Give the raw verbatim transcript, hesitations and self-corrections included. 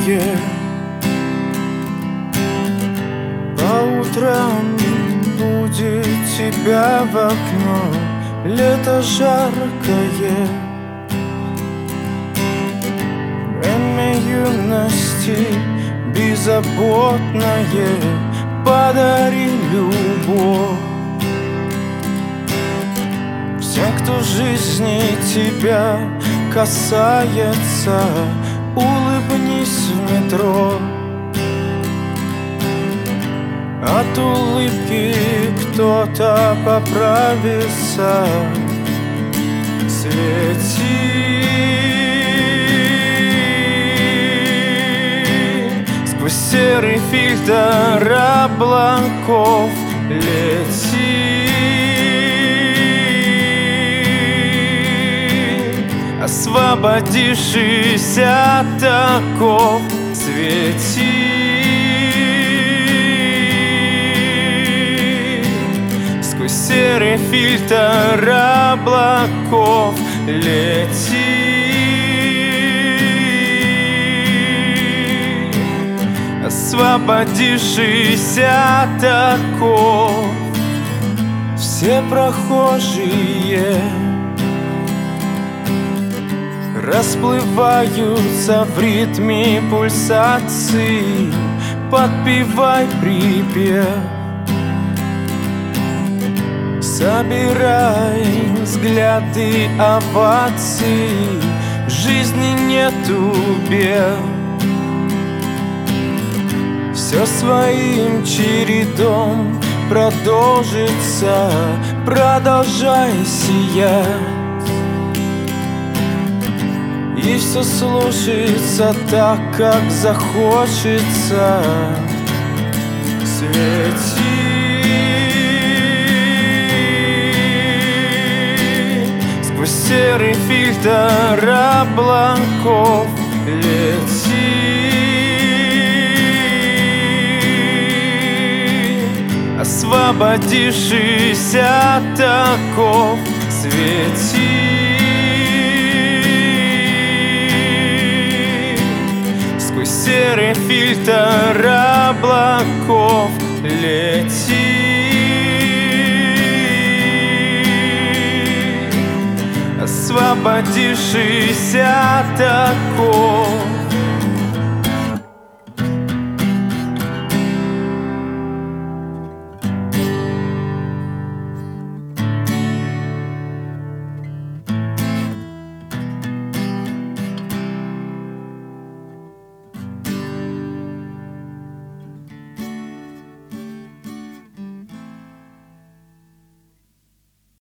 теплое. По утрам будет тебя в окно, лето жаркое. Время юности беззаботное, подари любовь всем, кто в жизни тебя касается. Улыбнись в метро, от улыбки кто-то поправится. Свети сквозь серый фильтр облаков, лети, освободившись от оков. Свети сквозь серый фильтр облаков, лети, освободившись от оков. Все прохожие расплываются в ритме пульсаций. Подпевай припев, собирай взгляды оваций. В жизни нету бед, все своим чередом продолжится. Продолжай сиять, и все сложится так, как захочется. Свети сквозь серый фильтр облаков, лети, освободившись от оков. Свети сквозь серый фильтр облаков, лети, освободившись от оков.